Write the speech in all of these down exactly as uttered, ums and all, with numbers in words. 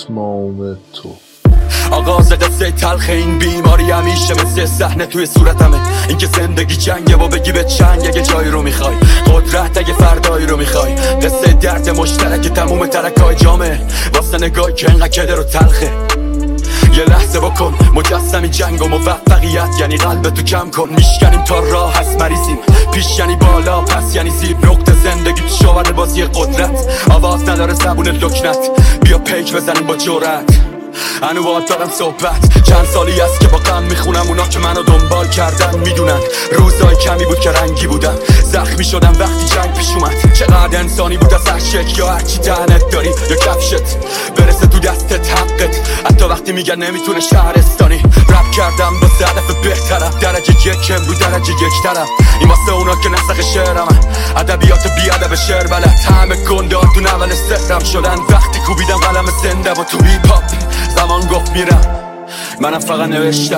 مومتو آغاز قصه تلخ این بیماری همیشه مثل صحنه توی صورتمه. اینکه زندگی جنگه و بگی به چنگ اگه جایی رو میخوای، قدرت اگه فردایی رو میخوای. قصه درد مشترک تموم ترکای جامعه واسه نگاهی که انقدر کدر و تلخه. یه لحظه بکن مجسمی جنگ و موفقیت یعنی قلب تو کم کن. میشکنیم تا راه هست مریضیم، پیش یعنی بالا پس یعنی زیب. نقطه زندگی تو شاور بازی قدرت، آواز نداره زبون لکنت. بیا پیک بزنیم با جرأت، هنو باید دارم صحبت. چند سالی است که با غم میخونم اونا که منو دنبال کردن میدونن روزای کمی بود که رنگی بودم. زخمی شدم وقتی جنگ پیش اومد. چقدر انسانی بود از هر شک یا هرچی تنت داری یا کفشت برسه تو دستت حقت. حتی وقتی میگن نمیتونه شهرستانی. رپ کردم با هدف بهترم، درجه یکم رو درجه یک ترم. این واسه اونا که نسخ شعرم، ادبیات بی ادب شعر بلد. همه گندار تو نول سحرم شدن وقتی کوبیدم قلم زنده و تو هیپ هاپ زمان گفت میرم، منم فقط نوشتم.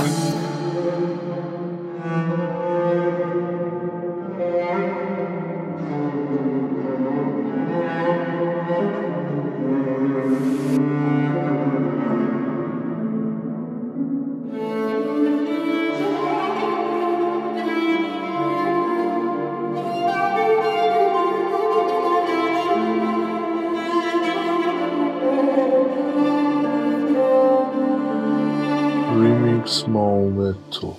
مومتو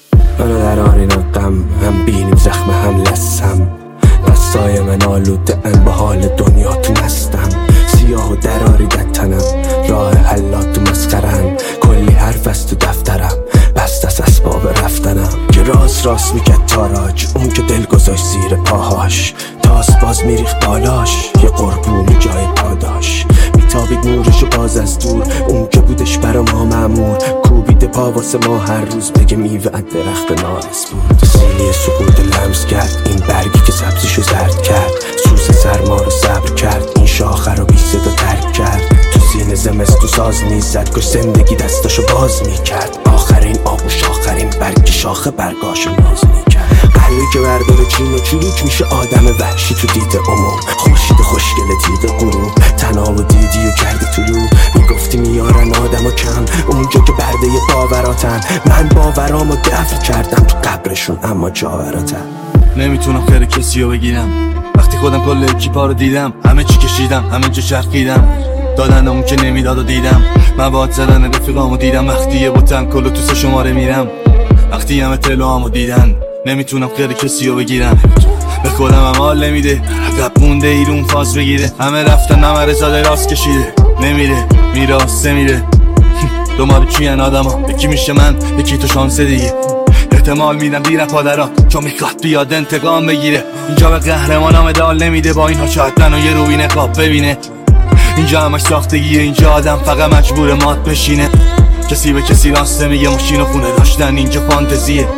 منو در آرین غم هم بینیم زخم هم لسم. دستای من آلوده ان با حال دنیا تو نستم. سیاه و دراری در تنم، راه حلات تو مسخرم. کلی حرف از تو دفترم، بست از اسباب رفتنم. که راست راست میکرد تاراج، اون که دل گذاشت زیر پاهاش. تاس باز میریخت بالاش، یه قربونی جای پاداش. میتابید نورشو باز از دور، اون که بودش برا ما مأمور. کوبیده پا واسه ما هر روز بگه میوه از درخت نارس بود. سیلی سکوت لمس کرد این برگی که سبزیشو زرد کرد. سوز سرما رو صبر کرد، این شاخه رو بی صدا ترک کرد. تو سینه زمستو ساز میزد، کاش زندگی دستاشو باز میکرد. آخرین آبوش آخرین برگ شاخه برگاشو ناز میکرد. قلبی که برداره چین و چروک میشه آدم وحشی تو دید عموم. خورشید خوشگل تیغ غروب، تناب و دیدی و کردی طلوع. میگفتی میارن آدم و کم اونجا که برده باوراتن. من باورامو دفن کردم تو قبرشون اما جاوراتن. نمیتونم خیر کسی رو بگیرم وقتی خودم کل اکیپا رو دیدم. همه چی کشیدم، همه جا چرخیدم، دادن اون که نمیداد و دیدم. مواد زدن رفیقامو دیدم، وقتی یه بوتن کلو تو سه شماره میرم. وقتی همه تلوامو دیدن نمیتونم خیر کسی رو بگیرم. به خودم هم حال نمیده، عقب مونده ایرون فاز بگیره. همه رفتن همه رزاده راست کشیده، نمیره میراسته میره. دوماره چی ان آدم ها، یکی میشه من یکی تو شانس دیگه. احتمال میدم دیر پادرات چون میخواد بیاد انتقام بگیره. اینجا به قهرمانم مدال نمیده، با اینها شاید منو یه روی نقاب ببینه. اینجا همش ساختگیه، اینجا آدم فقط مجبور مات بشینه. کسی به کسی راست نمیگه، ماشین و خونه داشتن اینجا فانتزیه.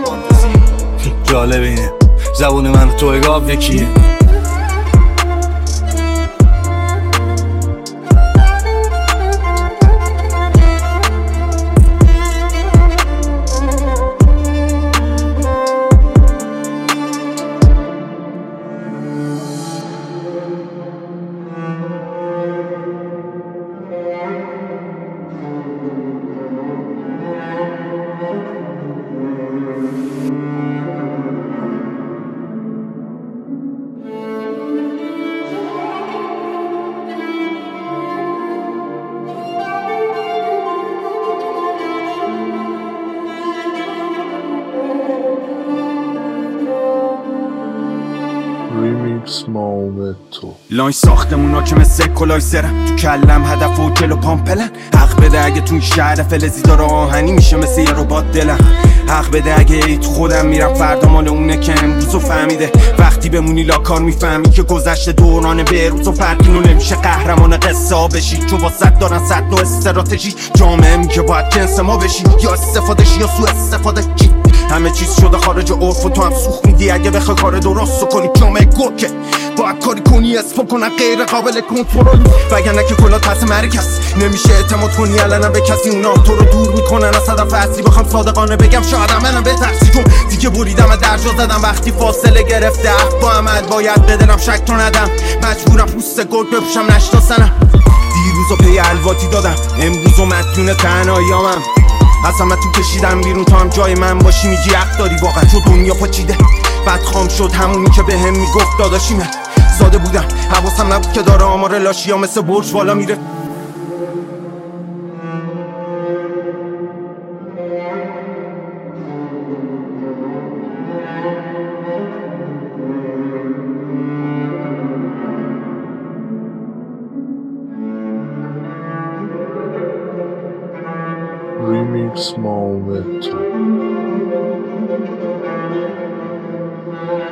جالب اینه زبون من و تو اگاب یکیه. مومتو لاین ساختمونا که مثل کلایسرن، تو کلم هدف و جلو پامپلن. حق بده اگه تو این شهر فلزی داره آهنی میشه مثل یه ربات دلن. حق بده اگه ای تو خودم میرم فردا مال اونه که امروزو فهمیده. وقتی بمونی لاکار میفهمی که گذشته دوران بهروز و فرقینو نمیشه قهرمان قصه ها بشی. چون واسط دارن صد نوع استراتژی، جامعه میگه باید جنس ما بشی. یا استفاده شی یا سو استفاده کی. همه چیز شده خارج عرف و تو هم سوخ میدی اگه بخوای کار درستو کنی. جامعه گرکه باید کاری کنی اسم کنن غیر قابل کنترل، وگرنه که کلا پس مرگ هست. نمیشه اعتماد کنی علنا به کسی، اونا تو رو دور میکنن از هدف اصلی. بخوام صادقانه بگم شاید منم بترسی، چون دیگه بریدم درجا زدم. وقتی فاصله گرفته حق با عمل باید بدنم شک تو ندم. مجبورم پوست گرگ بپوشم نشناسنم. دیروز دیروز و پی الواتی دادم، امروز و مدیون تنهاییامم. از همه تو کشیدم بیرون تا هم جای من باشی، میگی حق داری واقعا تو دنیا پاچیده. بعد خام شد همونی که به هم میگفت داداشیمه. ساده بودم حواسم نبود که داره آمار لاشی ها مثل برج بالا میره. Remix Moment.